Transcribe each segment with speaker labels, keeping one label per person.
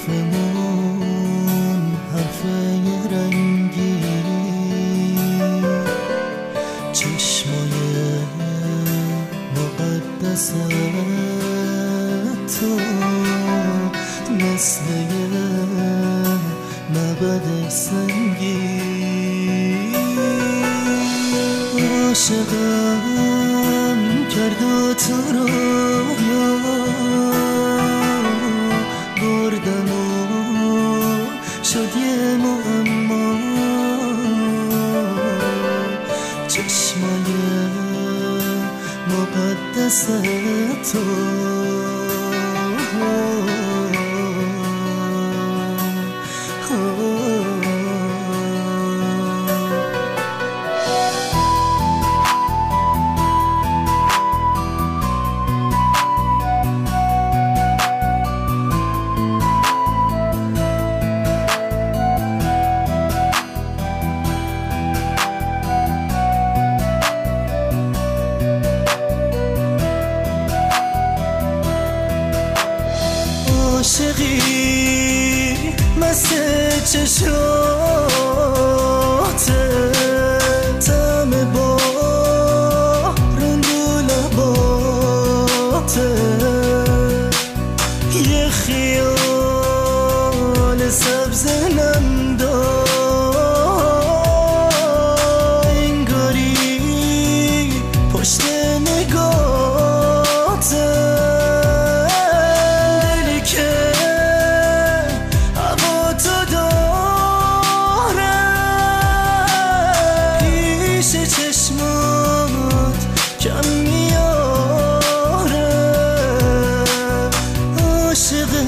Speaker 1: حرفمون حرف رنگی، چشمای مقدس تو مثل معبد سنگی. عاشقم کرد و تو رو بردم و شد یه معما. چشمای مقدس تو عاشقی مثل چشاته، طعم بارون رو لباته، یه خیال سبز نمدار، انگاری پشت نگاته. چشمات کم میاره، عاشقه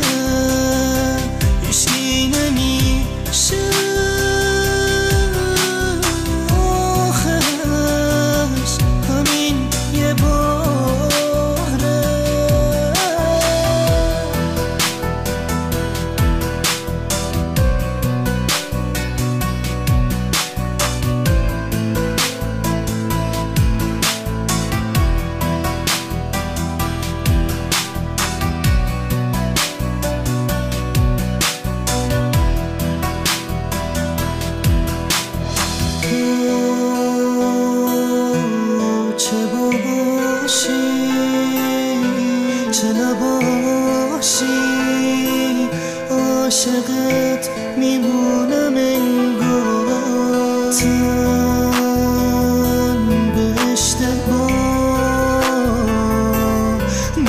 Speaker 1: هیچکی نمیشه، آخرش همین یه باره. چه نباشی عاشقت میمونم انگار، تن به اشتباه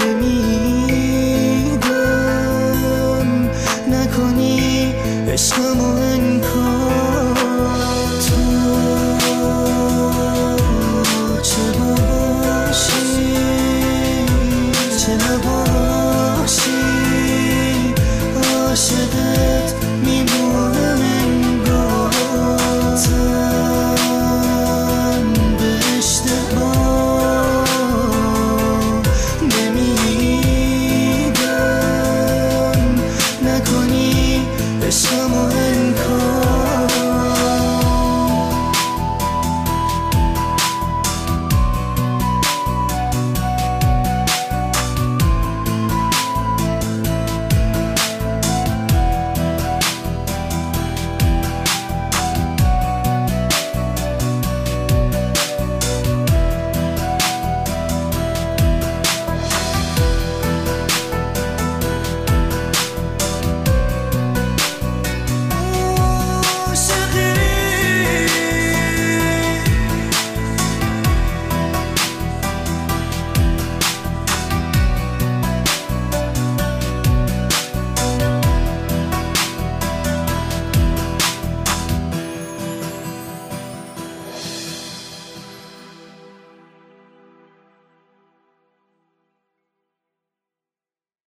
Speaker 1: نمیدم، نکنی عشقمو انکار. تو چه باشی چه نباشی عاشقت